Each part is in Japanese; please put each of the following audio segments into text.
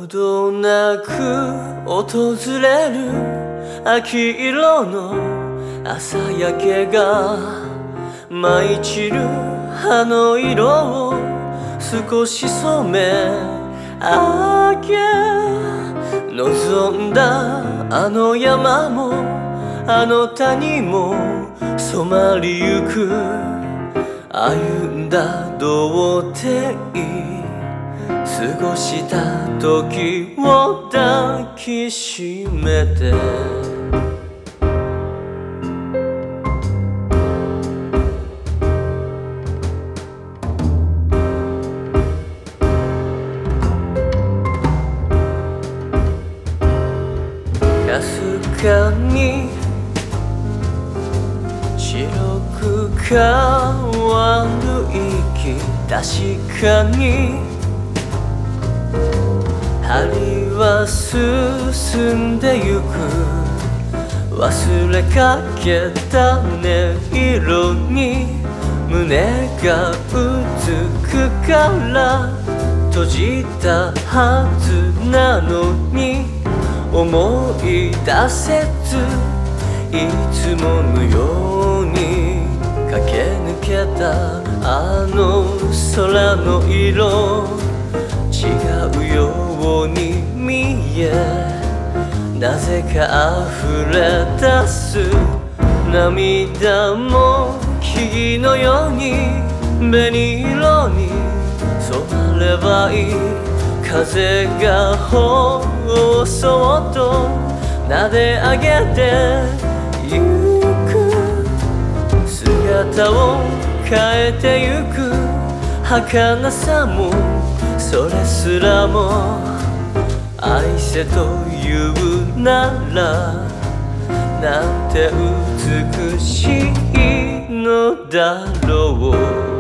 どなく訪れる秋色の朝焼けが舞い散る葉の色を少し染め上げ、望んだあの山もあの谷も染まりゆく、歩んだ童貞過ごした時を抱きしめて、かすかに白く変わる息、確かに針は進んでゆく、忘れかけた音色に胸がうつくから閉じたはずなのに思い出せず、いつものように駆け抜けたあの空の色、違うように見え、なぜか溢れ出す涙も木々のように紅色に染まればいい。風がほうそっと撫で上げてゆく、姿を変えてゆく儚さもそれすらも愛せというなら、なんて美しいのだろう。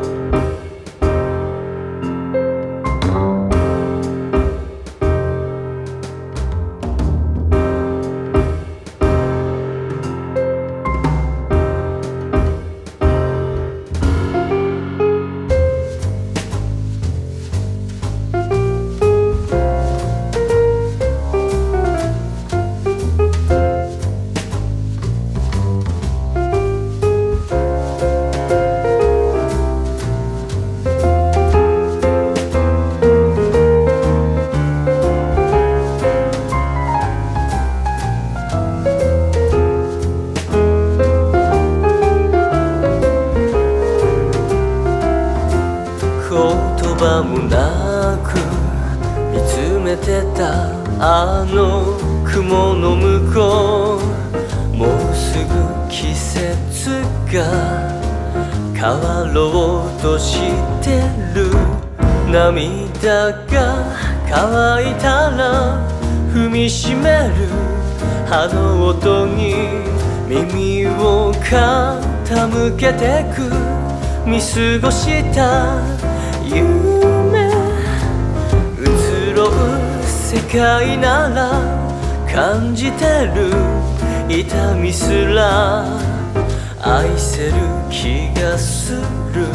言葉もなく見つめてたあの雲の向こう、もうすぐ季節が変わろうとしてる。涙が乾いたら踏みしめる葉の音に耳を傾けてく、見過ごした夢移ろう世界なら感じてる痛みすら愛せる気がする、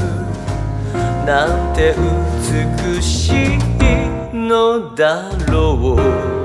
なんて美しいのだろう。